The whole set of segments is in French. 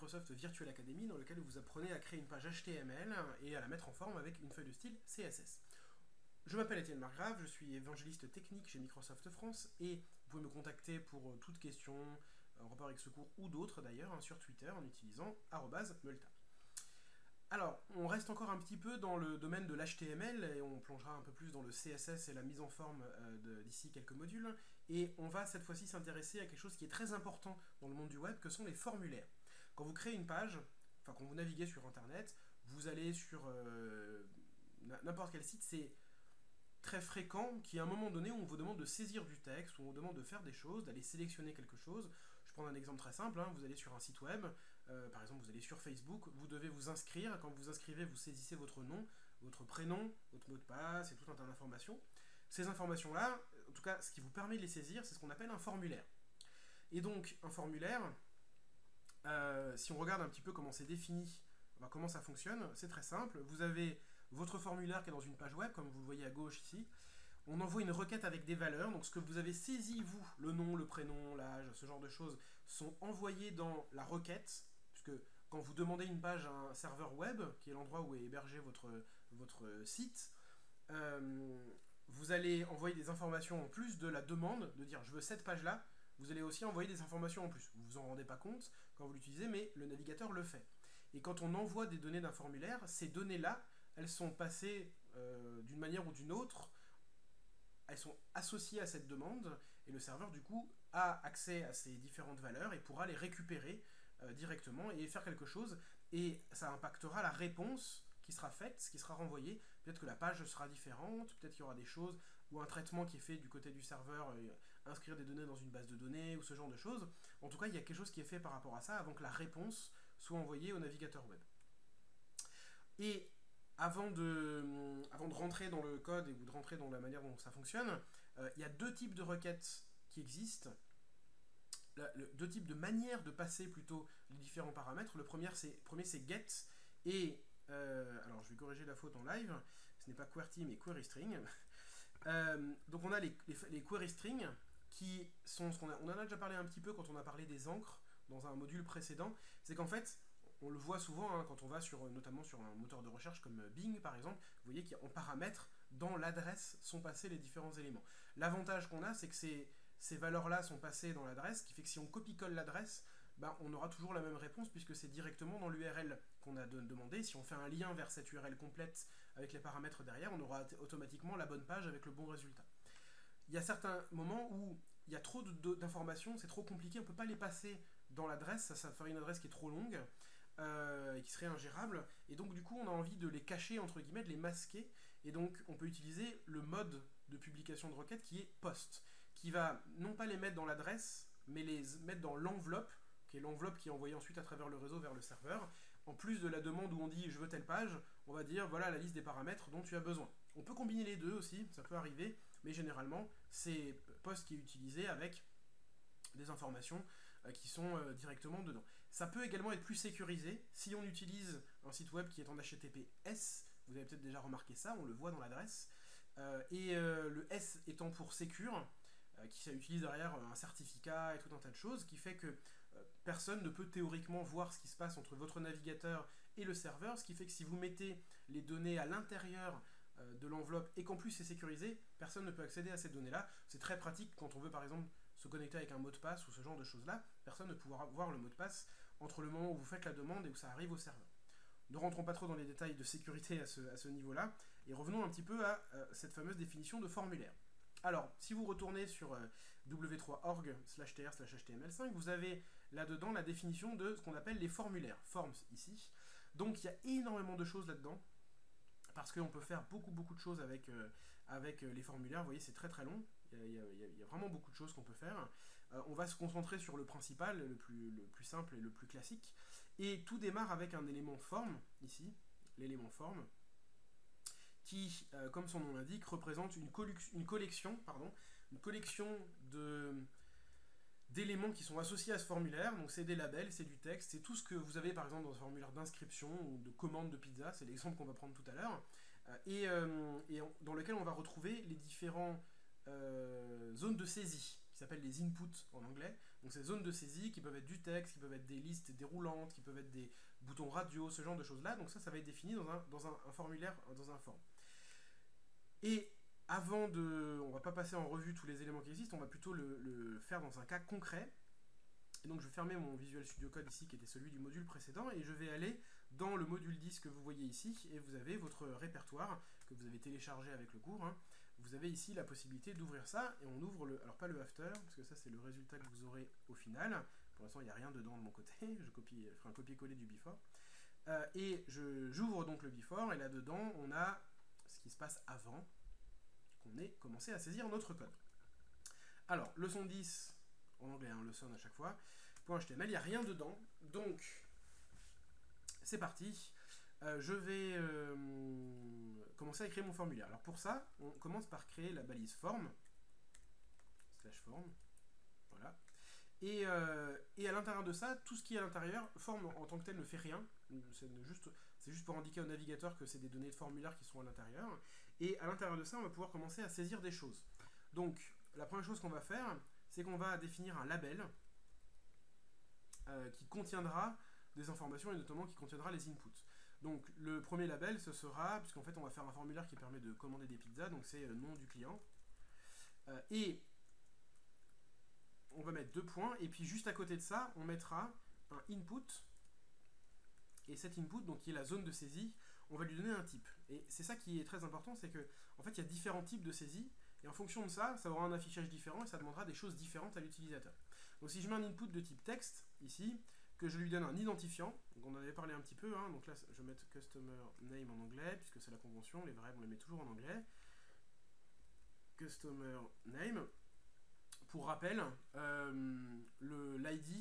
Microsoft Virtual Academy dans lequel vous apprenez à créer une page HTML et à la mettre en forme avec une feuille de style CSS. Je m'appelle Étienne Margrave, je suis évangéliste technique chez Microsoft France et vous pouvez me contacter pour toute question en rapport avec ce cours ou d'autres d'ailleurs sur Twitter en utilisant @multa. Alors, on reste encore un petit peu dans le domaine de l'HTML et on plongera un peu plus dans le CSS et la mise en forme d'ici quelques modules. Et on va cette fois-ci s'intéresser à quelque chose qui est très important dans le monde du web, que sont les formulaires. Quand vous créez une page, enfin quand vous naviguez sur Internet, vous allez sur n'importe quel site, c'est très fréquent qu'à un moment donné, on vous demande de saisir du texte, ou on vous demande de faire des choses, d'aller sélectionner quelque chose. Je prends un exemple très simple, vous allez sur un site web, par exemple vous allez sur Facebook, vous devez vous inscrire, quand vous vous inscrivez, vous saisissez votre nom, votre prénom, votre mot de passe et tout un tas d'informations. Ces informations-là, en tout cas ce qui vous permet de les saisir, c'est ce qu'on appelle un formulaire. Et donc un formulaire, si on regarde un petit peu comment c'est défini, comment ça fonctionne, c'est très simple. Vous avez votre formulaire qui est dans une page web, comme vous le voyez à gauche ici. On envoie une requête avec des valeurs, donc ce que vous avez saisi, vous, le nom, le prénom, l'âge, ce genre de choses, sont envoyés dans la requête, puisque quand vous demandez une page à un serveur web, qui est l'endroit où est hébergé votre site, vous allez envoyer des informations en plus de la demande, de dire je veux cette page-là, vous allez aussi envoyer des informations en plus. Vous vous en rendez pas compte quand vous l'utilisez, mais le navigateur le fait. Et quand on envoie des données d'un formulaire, ces données-là, elles sont passées d'une manière ou d'une autre, elles sont associées à cette demande, et le serveur, du coup, a accès à ces différentes valeurs et pourra les récupérer directement et faire quelque chose, et ça impactera la réponse qui sera faite, qui sera renvoyée. Peut-être que la page sera différente, peut-être qu'il y aura des choses, ou un traitement qui est fait du côté du serveur, inscrire des données dans une base de données, ou ce genre de choses. En tout cas, il y a quelque chose qui est fait par rapport à ça, avant que la réponse soit envoyée au navigateur web. Et avant de rentrer dans le code et de rentrer dans la manière dont ça fonctionne, il y a deux types de requêtes qui existent, deux types de manières de passer plutôt les différents paramètres. Le premier c'est get, et alors je vais corriger la faute en live, ce n'est pas QWERTY mais query string. Donc on a les query strings qui sont ce qu'on on en a déjà parlé un petit peu quand on a parlé des encres dans un module précédent. C'est qu'en fait, on le voit souvent quand on va notamment sur un moteur de recherche comme Bing par exemple, vous voyez qu'en paramètres, dans l'adresse sont passés les différents éléments. L'avantage qu'on a, c'est que ces valeurs-là sont passées dans l'adresse, ce qui fait que si on copie-colle l'adresse, on aura toujours la même réponse puisque c'est directement dans l'URL qu'on a demandé. Si on fait un lien vers cette URL complète avec les paramètres derrière, on aura automatiquement la bonne page avec le bon résultat. Il y a certains moments où il y a trop d'informations, c'est trop compliqué, on ne peut pas les passer dans l'adresse, ça ferait une adresse qui est trop longue et qui serait ingérable, et donc du coup on a envie de les cacher, entre guillemets, de les masquer, et donc on peut utiliser le mode de publication de requête qui est post, qui va non pas les mettre dans l'adresse, mais les mettre dans l'enveloppe, qui est l'enveloppe qui est envoyée ensuite à travers le réseau vers le serveur. En plus de la demande où on dit je veux telle page, on va dire voilà la liste des paramètres dont tu as besoin. On peut combiner les deux aussi, ça peut arriver, mais généralement c'est post qui est utilisé avec des informations qui sont directement dedans. Ça peut également être plus sécurisé si on utilise un site web qui est en HTTPS, vous avez peut-être déjà remarqué ça, on le voit dans l'adresse, et le S étant pour secure, qui utilise derrière un certificat et tout un tas de choses, qui fait que personne ne peut théoriquement voir ce qui se passe entre votre navigateur et le serveur, ce qui fait que si vous mettez les données à l'intérieur de l'enveloppe et qu'en plus c'est sécurisé, personne ne peut accéder à ces données-là. C'est très pratique quand on veut par exemple se connecter avec un mot de passe ou ce genre de choses-là, personne ne pourra voir le mot de passe entre le moment où vous faites la demande et où ça arrive au serveur. Ne rentrons pas trop dans les détails de sécurité à ce niveau-là, et revenons un petit peu à cette fameuse définition de formulaire. Alors, si vous retournez sur w3org/tr/html5, vous avez là-dedans la définition de ce qu'on appelle les formulaires, forms ici. Donc il y a énormément de choses là-dedans, parce qu'on peut faire beaucoup de choses avec les formulaires. Vous voyez, c'est très long, il y a vraiment beaucoup de choses qu'on peut faire. On va se concentrer sur le principal, le plus simple et le plus classique, et tout démarre avec un élément form, ici, l'élément form, qui, comme son nom l'indique, représente une collection d'éléments qui sont associés à ce formulaire. Donc c'est des labels, c'est du texte, c'est tout ce que vous avez par exemple dans un formulaire d'inscription ou de commande de pizza, c'est l'exemple qu'on va prendre tout à l'heure, dans lequel on va retrouver les différents zones de saisie, qui s'appellent les inputs en anglais. Donc ces zones de saisie qui peuvent être du texte, qui peuvent être des listes déroulantes, qui peuvent être des boutons radio, ce genre de choses-là. Donc ça va être défini dans un formulaire, dans un form. Et avant de... On va pas passer en revue tous les éléments qui existent, on va plutôt le faire dans un cas concret. Et donc je vais fermer mon Visual Studio Code ici, qui était celui du module précédent, et je vais aller dans le module 10 que vous voyez ici, et vous avez votre répertoire que vous avez téléchargé avec le cours. Vous avez ici la possibilité d'ouvrir ça, et on ouvre le... Alors pas le after, parce que ça c'est le résultat que vous aurez au final. Pour l'instant il n'y a rien dedans de mon côté, je ferai un copier-coller du before. Et j'ouvre donc le before, et là-dedans on a ce qui se passe avant qu'on ait commencé à saisir notre code. Alors, leçon 10, en anglais, leçon à chaque fois, .html, il n'y a rien dedans, donc c'est parti. Je vais commencer à écrire mon formulaire. Alors pour ça, on commence par créer la balise form, /form, voilà. Et à l'intérieur de ça, tout ce qui est à l'intérieur, form en tant que tel ne fait rien. C'est juste pour indiquer au navigateur que c'est des données de formulaire qui sont à l'intérieur. Et à l'intérieur de ça, on va pouvoir commencer à saisir des choses. Donc, la première chose qu'on va faire, c'est qu'on va définir un label qui contiendra des informations et notamment qui contiendra les inputs. Donc, le premier label, ce sera, puisqu'en fait, on va faire un formulaire qui permet de commander des pizzas, donc c'est nom du client. Et on va mettre 2 points, et puis juste à côté de ça, on mettra un input, et cet input, donc qui est la zone de saisie, on va lui donner un type. Et c'est ça qui est très important, c'est que en fait, il y a différents types de saisie, et en fonction de ça, ça aura un affichage différent, et ça demandera des choses différentes à l'utilisateur. Donc si je mets un input de type texte, ici, que je lui donne un identifiant, donc on en avait parlé un petit peu, donc là, je vais mettre customer name en anglais, puisque c'est la convention, les variables, on les met toujours en anglais. Customer name. Pour rappel, l'ID,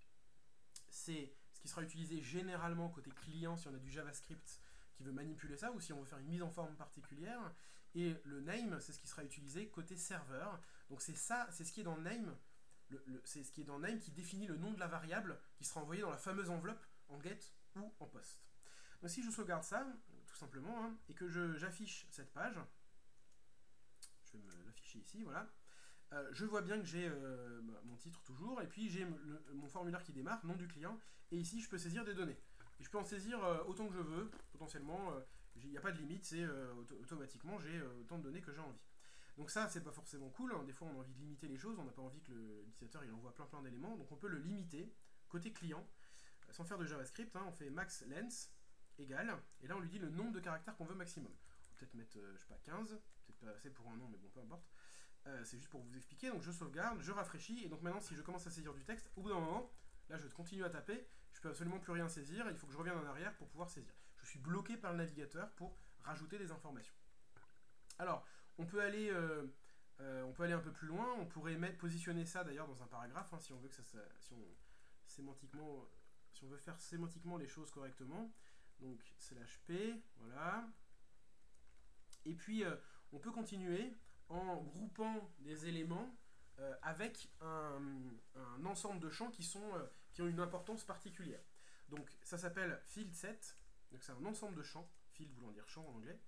c'est ce qui sera utilisé généralement côté client si on a du JavaScript qui veut manipuler ça ou si on veut faire une mise en forme particulière. Et le name, c'est ce qui sera utilisé côté serveur. Donc c'est ça, c'est ce qui est dans name, c'est ce qui est dans name qui définit le nom de la variable qui sera envoyée dans la fameuse enveloppe en get ou en post. Donc si je sauvegarde ça, tout simplement, et que j'affiche cette page, je vais me l'afficher ici, voilà. Je vois bien que j'ai mon titre toujours, et puis j'ai mon formulaire qui démarre, nom du client, et ici je peux saisir des données. Et je peux en saisir autant que je veux, potentiellement, il n'y a pas de limite, c'est automatiquement j'ai autant de données que j'ai envie. Donc ça, c'est pas forcément cool, des fois on a envie de limiter les choses, on n'a pas envie que l'utilisateur il envoie plein d'éléments, donc on peut le limiter, côté client, sans faire de JavaScript, on fait max length égale, et là on lui dit le nombre de caractères qu'on veut maximum. On peut peut-être mettre, je sais pas, 15, peut-être pas assez pour un nom, mais bon, peu importe. C'est juste pour vous expliquer, donc je sauvegarde, je rafraîchis, et donc maintenant si je commence à saisir du texte, au bout d'un moment, là je continue à taper, je peux absolument plus rien saisir, il faut que je revienne en arrière pour pouvoir saisir. Je suis bloqué par le navigateur pour rajouter des informations. Alors, on peut aller un peu plus loin, on pourrait positionner ça d'ailleurs dans un paragraphe, si on veut que ça, si on veut faire sémantiquement les choses correctement. Donc /p, voilà. Et puis on peut continuer en groupant des éléments avec un ensemble de champs qui ont une importance particulière. Donc ça s'appelle field set, donc c'est un ensemble de champs, field voulant dire champ en anglais,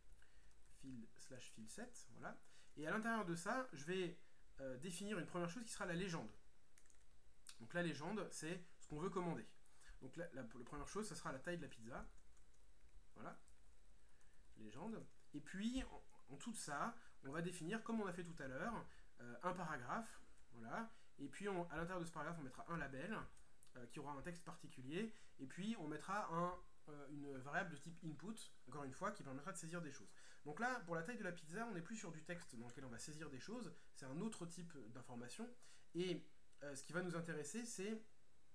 field set, voilà. Et à l'intérieur de ça, je vais définir une première chose qui sera la légende. Donc la légende, c'est ce qu'on veut commander. Donc la première chose, ça sera la taille de la pizza, voilà, légende. Et puis en tout ça, on va définir, comme on a fait tout à l'heure, un paragraphe, voilà, et puis à l'intérieur de ce paragraphe, on mettra un label qui aura un texte particulier, et puis on mettra une variable de type input, encore une fois, qui permettra de saisir des choses. Donc là, pour la taille de la pizza, on n'est plus sur du texte dans lequel on va saisir des choses, c'est un autre type d'information, et ce qui va nous intéresser, c'est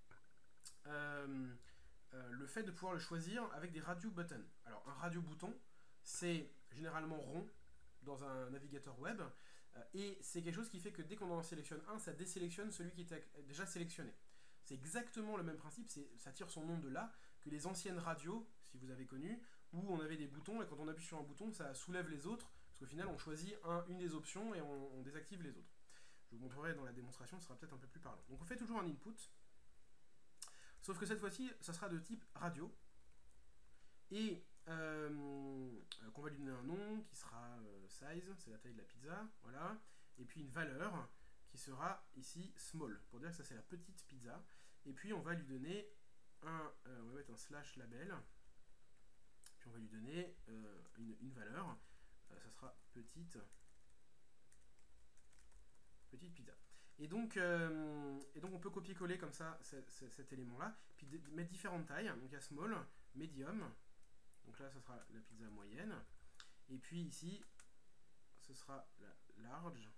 le fait de pouvoir le choisir avec des radio buttons. Alors un radio bouton, c'est généralement rond dans un navigateur web, et c'est quelque chose qui fait que dès qu'on en sélectionne un, ça désélectionne celui qui était déjà sélectionné. C'est exactement le même principe, ça tire son nom de là, que les anciennes radios, si vous avez connu, où on avait des boutons, et quand on appuie sur un bouton, ça soulève les autres, parce qu'au final, on choisit une des options et on désactive les autres. Je vous montrerai dans la démonstration, ce sera peut-être un peu plus parlant. Donc on fait toujours un input, sauf que cette fois-ci, ça sera de type radio, et qu'on va lui donner un nom qui sera size, c'est la taille de la pizza, voilà, et puis une valeur qui sera ici small, pour dire que ça c'est la petite pizza. Et puis on va lui donner on va mettre un slash label, puis on va lui donner une valeur, ça sera petite pizza. Et donc on peut copier-coller comme ça cet élément-là, puis mettre différentes tailles. Donc il y a small, medium, donc là ce sera la pizza moyenne, et puis ici ce sera la large,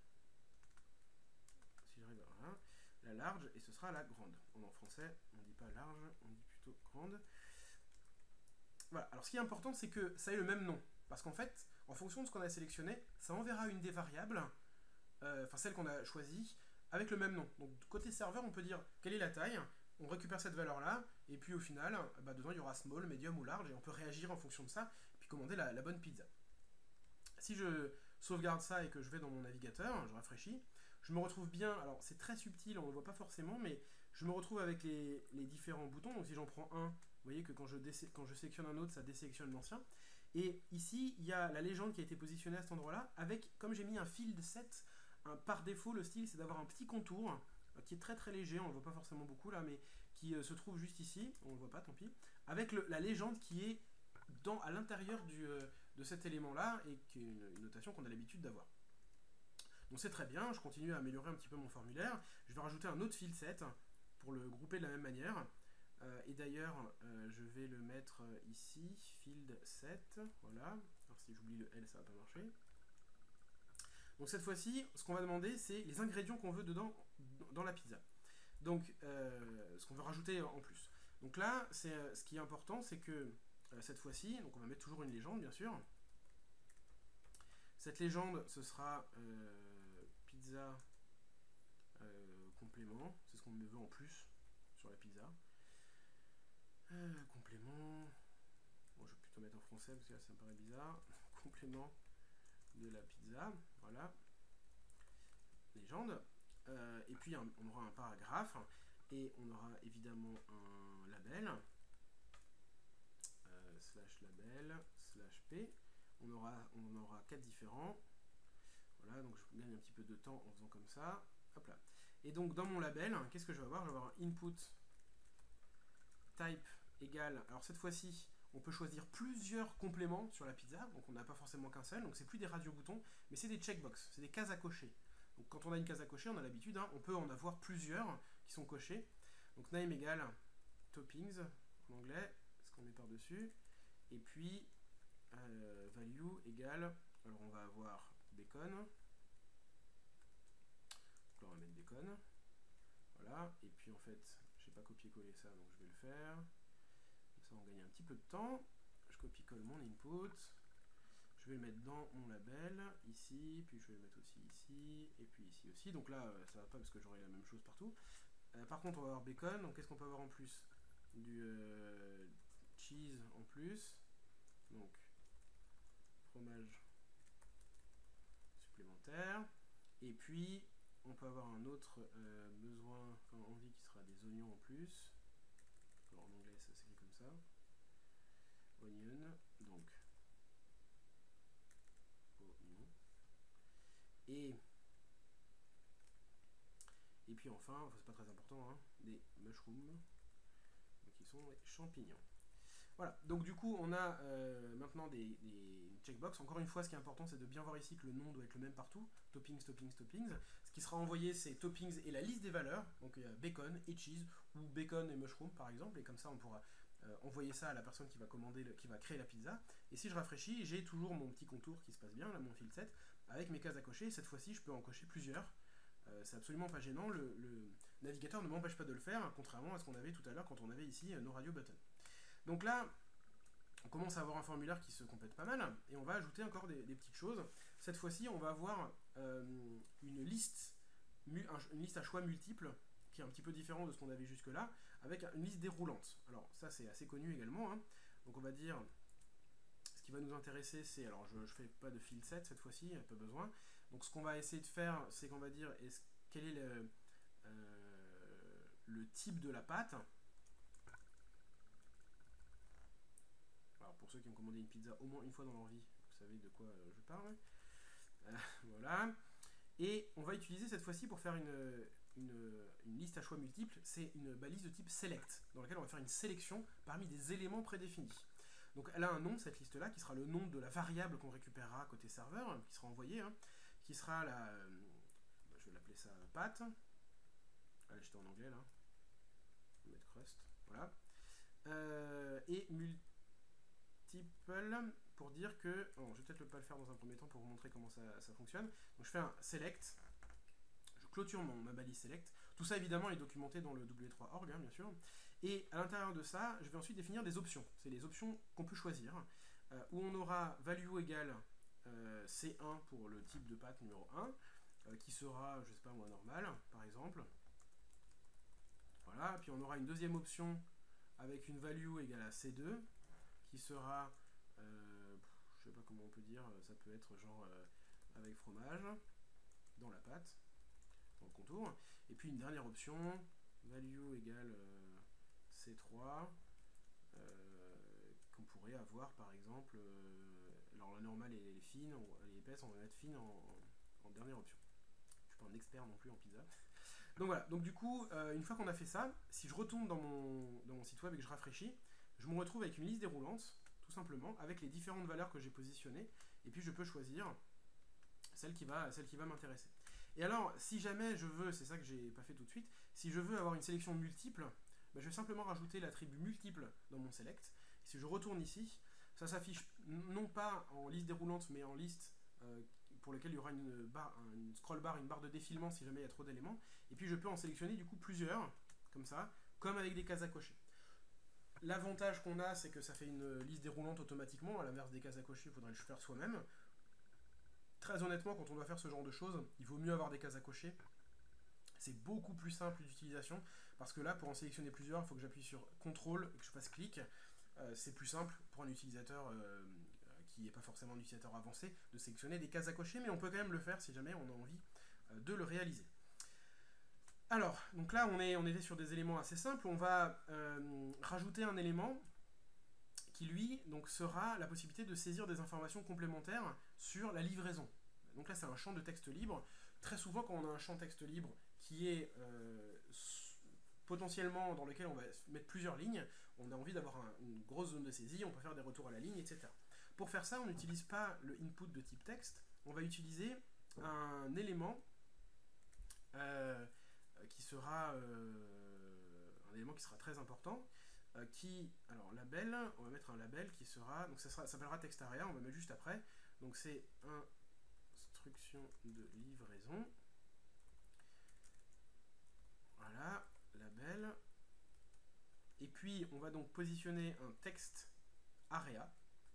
si j'arrive à voilà, la large, et ce sera la grande. En français on dit pas large, on dit plutôt grande. Voilà, alors ce qui est important c'est que ça ait le même nom, parce qu'en fait, en fonction de ce qu'on a sélectionné, ça enverra une des variables, enfin celle qu'on a choisie, avec le même nom. Donc côté serveur, on peut dire quelle est la taille, on récupère cette valeur-là, et puis au final, dedans il y aura small, medium ou large, et on peut réagir en fonction de ça, puis commander la bonne pizza. Si je sauvegarde ça et que je vais dans mon navigateur, je rafraîchis, je me retrouve bien, alors c'est très subtil, on ne le voit pas forcément, mais je me retrouve avec les différents boutons. Donc si j'en prends un, vous voyez que quand je sélectionne un autre, ça désélectionne l'ancien. Et ici, il y a la légende qui a été positionnée à cet endroit-là, avec, comme j'ai mis un field set, par défaut, le style, c'est d'avoir un petit contour, qui est très très léger, on ne le voit pas forcément beaucoup là, mais qui se trouve juste ici, on ne le voit pas, tant pis, avec la légende qui est à l'intérieur de cet élément-là, et qui est une notation qu'on a l'habitude d'avoir. Donc c'est très bien, je continue à améliorer un petit peu mon formulaire. Je vais rajouter un autre field set pour le grouper de la même manière. Et d'ailleurs, je vais le mettre ici, field set, voilà. Alors si j'oublie le L, ça va pas marcher. Donc cette fois-ci, ce qu'on va demander, c'est les ingrédients qu'on veut dedans, dans la pizza. Donc, ce qu'on veut rajouter en plus. Donc là, ce qui est important, c'est que cette fois-ci, donc on va mettre toujours une légende, bien sûr. Cette légende, ce sera pizza complément, c'est ce qu'on me veut en plus sur la pizza. Complément, bon, je vais plutôt mettre en français parce que là ça me paraît bizarre. Complément de la pizza, voilà. Légende. Et puis on aura un paragraphe et on aura évidemment un label, slash label, slash p. On en aura 4 différents. Voilà, donc je gagne un petit peu de temps en faisant comme ça. Hop là. Et donc dans mon label, qu'est-ce que je vais avoir? Je vais avoir un input type égale. Alors cette fois-ci, on peut choisir plusieurs compléments sur la pizza, donc on n'a pas forcément qu'un seul, donc c'est plus des radio-boutons, mais c'est des checkbox, c'est des cases à cocher. Donc quand on a une case à cocher, on a l'habitude, on peut en avoir plusieurs qui sont cochés. Donc name égale toppings en anglais, ce qu'on met par-dessus, et puis value égale, alors on va avoir bacon, donc là on va mettre bacon, voilà, et puis en fait, je n'ai pas copié-collé ça, donc je vais le faire, comme ça on gagne un petit peu de temps. Je copie-colle mon input, je vais le mettre dans mon label, ici, puis je vais le mettre aussi ici, et puis ici aussi, donc là ça va pas parce que j'aurai la même chose partout. Par contre on va avoir bacon, donc qu'est-ce qu'on peut avoir en plus? Du cheese en plus, donc fromage supplémentaire, et puis on peut avoir un autre besoin, enfin envie qui sera des oignons en plus. Alors en anglais ça s'écrit comme ça, onion, donc oignon, et puis enfin, c'est pas très important, des mushrooms, qui sont les champignons. Voilà, donc du coup on a maintenant des checkbox. Encore une fois, ce qui est important, c'est de bien voir ici que le nom doit être le même partout. Toppings, toppings, toppings. Ce qui sera envoyé, c'est toppings et la liste des valeurs. Donc il y a bacon et cheese, ou bacon et mushroom par exemple, et comme ça on pourra envoyer ça à la personne qui va commander, qui va créer la pizza. Et si je rafraîchis, j'ai toujours mon petit contour qui se passe bien, là mon field set, avec mes cases à cocher. Cette fois-ci, je peux en cocher plusieurs. C'est absolument pas gênant, le navigateur ne m'empêche pas de le faire, contrairement à ce qu'on avait tout à l'heure quand on avait ici nos radio buttons. Donc là, on commence à avoir un formulaire qui se complète pas mal, et on va ajouter encore des petites choses. Cette fois-ci, on va avoir une liste à choix multiples, qui est un petit peu différent de ce qu'on avait jusque-là, avec une liste déroulante. Alors ça, c'est assez connu également. Donc on va dire, ce qui va nous intéresser, c'est, alors je fais pas de field set cette fois-ci, pas besoin. Donc ce qu'on va essayer de faire, c'est qu'on va dire, quel est le type de la pâte. Alors pour ceux qui ont commandé une pizza au moins une fois dans leur vie, vous savez de quoi je parle. Voilà. Et on va utiliser cette fois-ci pour faire une liste à choix multiples, c'est une balise de type select, dans laquelle on va faire une sélection parmi des éléments prédéfinis. Donc elle a un nom, cette liste-là, qui sera le nom de la variable qu'on récupérera côté serveur, qui sera envoyée, hein, qui sera la... je vais l'appeler ça path. Allez, j'étais en anglais là. On va mettre crust, voilà. Et multiple, pour dire que... Bon, je vais peut-être pas le faire dans un premier temps pour vous montrer comment ça fonctionne. Donc je fais un select, je clôture ma balise select. Tout ça évidemment est documenté dans le W3org, hein, bien sûr. Et à l'intérieur de ça, je vais ensuite définir des options. C'est les options qu'on peut choisir, où on aura value égale C1 pour le type de path numéro 1, qui sera, je sais pas moi, normal, par exemple. Voilà, puis on aura une deuxième option avec une value égale à C2, qui sera, je sais pas comment on peut dire, ça peut être genre avec fromage, dans la pâte, dans le contour. Et puis une dernière option, value égale C3, qu'on pourrait avoir par exemple, alors la normale elle est fine, elle est épaisse, on va mettre fine en dernière option. Je suis pas un expert non plus en pizza. Donc voilà, donc du coup, une fois qu'on a fait ça, si je retourne dans mon site web et que je rafraîchis, je me retrouve avec une liste déroulante, tout simplement, avec les différentes valeurs que j'ai positionnées, et puis je peux choisir celle qui va m'intéresser. Et alors, si jamais je veux, c'est ça que j'ai pas fait tout de suite, si je veux avoir une sélection multiple, bah, je vais simplement rajouter l'attribut multiple dans mon select. Si je retourne ici, ça s'affiche non pas en liste déroulante, mais en liste pour lequel il y aura une scroll bar, une barre de défilement si jamais il y a trop d'éléments. Et puis je peux en sélectionner du coup plusieurs, comme ça, comme avec des cases à cocher. L'avantage qu'on a, c'est que ça fait une liste déroulante automatiquement, à l'inverse des cases à cocher, il faudrait le faire soi-même. Très honnêtement, quand on doit faire ce genre de choses, il vaut mieux avoir des cases à cocher. C'est beaucoup plus simple d'utilisation, parce que là, pour en sélectionner plusieurs, il faut que j'appuie sur CTRL et que je fasse clic. C'est plus simple pour un utilisateur qui n'est pas forcément un utilisateur avancé de sélectionner des cases à cocher, mais on peut quand même le faire si jamais on a envie de le réaliser. Alors, donc là, on était sur des éléments assez simples. On va rajouter un élément qui, lui, donc, sera la possibilité de saisir des informations complémentaires sur la livraison. Donc là, c'est un champ de texte libre. Très souvent, quand on a un champ texte libre qui est potentiellement dans lequel on va mettre plusieurs lignes, on a envie d'avoir une grosse zone de saisie, on peut faire des retours à la ligne, etc. Pour faire ça, on n'utilise pas le input de type texte, on va utiliser un élément qui sera un élément qui sera très important, alors label, on va mettre un label qui sera, donc ça s'appellera textArea, on va mettre juste après, donc c'est instruction de livraison, voilà, label, et puis on va donc positionner un textArea,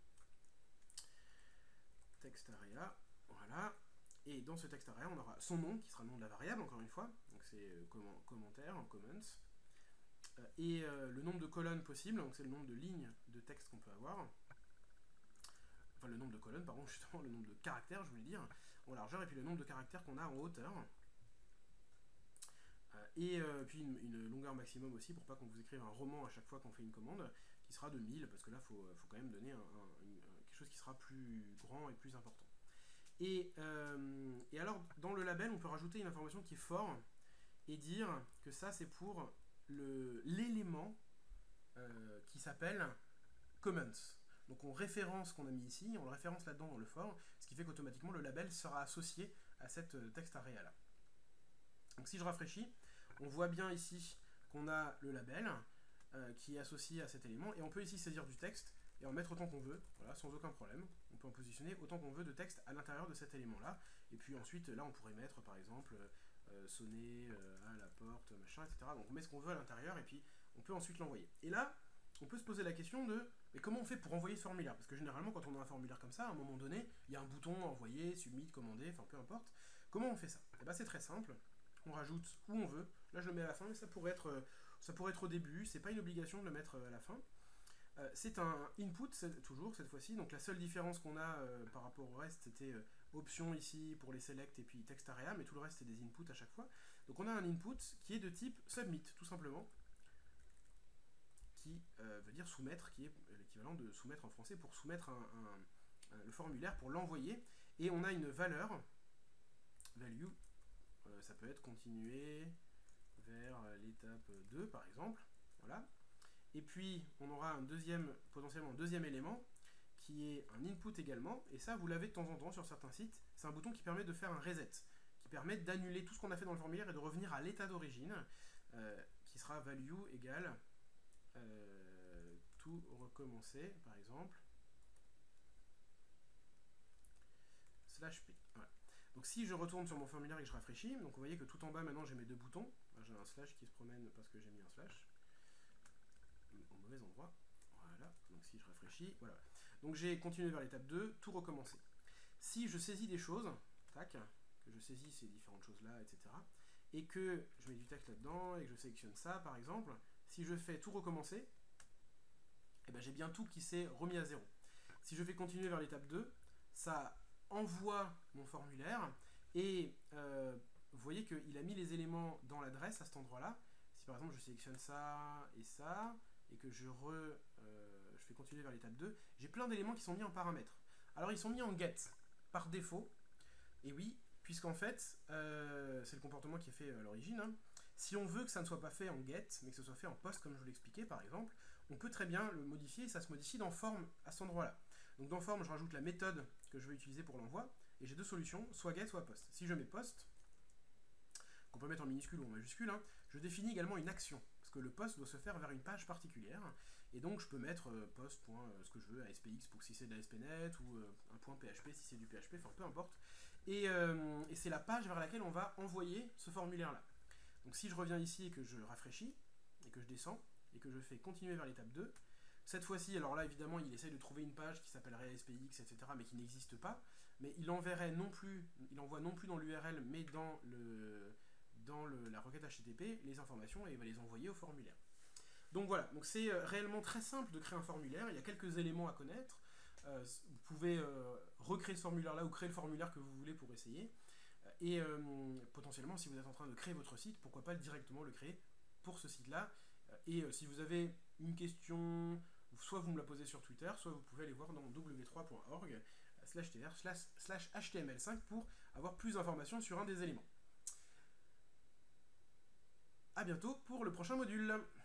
voilà, et dans ce textArea on aura son nom qui sera le nom de la variable encore une fois, donc c'est commentaire, comments, et le nombre de colonnes possible, donc c'est le nombre de lignes de texte qu'on peut avoir, enfin le nombre de colonnes, pardon, justement le nombre de caractères, je voulais dire, en largeur, et puis le nombre de caractères qu'on a en hauteur, et puis une longueur maximum aussi, pour pas qu'on vous écrive un roman à chaque fois qu'on fait une commande, qui sera de 1000, parce que là, il faut quand même donner quelque chose qui sera plus grand et plus important. Et alors, dans le label, on peut rajouter une information qui est fort, et dire que ça, c'est pour l'élément qui s'appelle comments. Donc on référence ce qu'on a mis ici, on le référence là-dedans dans le for, ce qui fait qu'automatiquement le label sera associé à cette textArea là. Donc si je rafraîchis, on voit bien ici qu'on a le label qui est associé à cet élément, et on peut ici saisir du texte et en mettre autant qu'on veut, voilà, sans aucun problème. On peut en positionner autant qu'on veut de texte à l'intérieur de cet élément là, et puis ensuite là on pourrait mettre par exemple sonner à la porte, machin, etc. Donc on met ce qu'on veut à l'intérieur, et puis on peut ensuite l'envoyer. Et là, on peut se poser la question de mais comment on fait pour envoyer ce formulaire? Parce que généralement, quand on a un formulaire comme ça, à un moment donné, il y a un bouton envoyer, submit, commander, enfin peu importe. Comment on fait ça? Et ben c'est très simple. On rajoute où on veut. Là, je le mets à la fin, mais ça pourrait être au début. C'est pas une obligation de le mettre à la fin. C'est un input, toujours cette fois-ci. Donc la seule différence qu'on a par rapport au reste, c'était option ici pour les select et puis textArea, mais tout le reste c'est des inputs à chaque fois. Donc on a un input qui est de type submit, tout simplement, qui veut dire soumettre, qui est l'équivalent de soumettre en français pour soumettre le formulaire, pour l'envoyer. Et on a une valeur value, ça peut être continuer vers l'étape 2 par exemple. Voilà. Et puis on aura potentiellement un deuxième élément qui est un input également, et ça vous l'avez de temps en temps sur certains sites. C'est un bouton qui permet de faire un reset, qui permet d'annuler tout ce qu'on a fait dans le formulaire et de revenir à l'état d'origine, qui sera value égale tout recommencer par exemple /p. Voilà. Donc si je retourne sur mon formulaire et que je rafraîchis, donc vous voyez que tout en bas maintenant j'ai mes deux boutons. J'ai un slash qui se promène parce que j'ai mis un slash au mauvais endroit. Voilà, donc si je rafraîchis, voilà. Donc j'ai continué vers l'étape 2, tout recommencer. Si je saisis des choses, tac, que je saisis ces différentes choses-là, etc., et que je mets du texte là-dedans, et que je sélectionne ça, par exemple, si je fais tout recommencer, eh ben j'ai bien tout qui s'est remis à zéro. Si je fais continuer vers l'étape 2, ça envoie mon formulaire, et vous voyez qu'il a mis les éléments dans l'adresse à cet endroit-là. Si par exemple je sélectionne ça, et que je fais continuer vers l'étape 2, j'ai plein d'éléments qui sont mis en paramètres. Alors ils sont mis en get, par défaut, et oui, puisqu'en fait, c'est le comportement qui est fait à l'origine. Hein. Si on veut que ça ne soit pas fait en get, mais que ce soit fait en post, comme je vous l'expliquais par exemple, on peut très bien le modifier, et ça se modifie dans form à cet endroit-là. Donc dans form, je rajoute la méthode que je veux utiliser pour l'envoi, et j'ai deux solutions, soit get, soit post. Si je mets post, qu'on peut mettre en minuscule ou en majuscule, hein, je définis également une action, parce que le post doit se faire vers une page particulière, et donc je peux mettre post. Ce que je veux, ASPX pour si c'est de l'ASP.NET, ou un point PHP si c'est du PHP, enfin peu importe. Et c'est la page vers laquelle on va envoyer ce formulaire-là. Donc si je reviens ici et que je rafraîchis, et que je descends, et que je fais continuer vers l'étape 2, cette fois-ci, alors là évidemment il essaye de trouver une page qui s'appellerait ASPX, etc., mais qui n'existe pas, mais il envoie non plus dans l'URL, mais dans la requête HTTP les informations, et il va les envoyer au formulaire. Donc voilà, donc c'est réellement très simple de créer un formulaire, il y a quelques éléments à connaître. Vous pouvez recréer ce formulaire-là ou créer le formulaire que vous voulez pour essayer. Et potentiellement, si vous êtes en train de créer votre site, pourquoi pas directement le créer pour ce site-là. Et si vous avez une question, soit vous me la posez sur Twitter, soit vous pouvez aller voir dans w3.org/html5 pour avoir plus d'informations sur un des éléments. A bientôt pour le prochain module.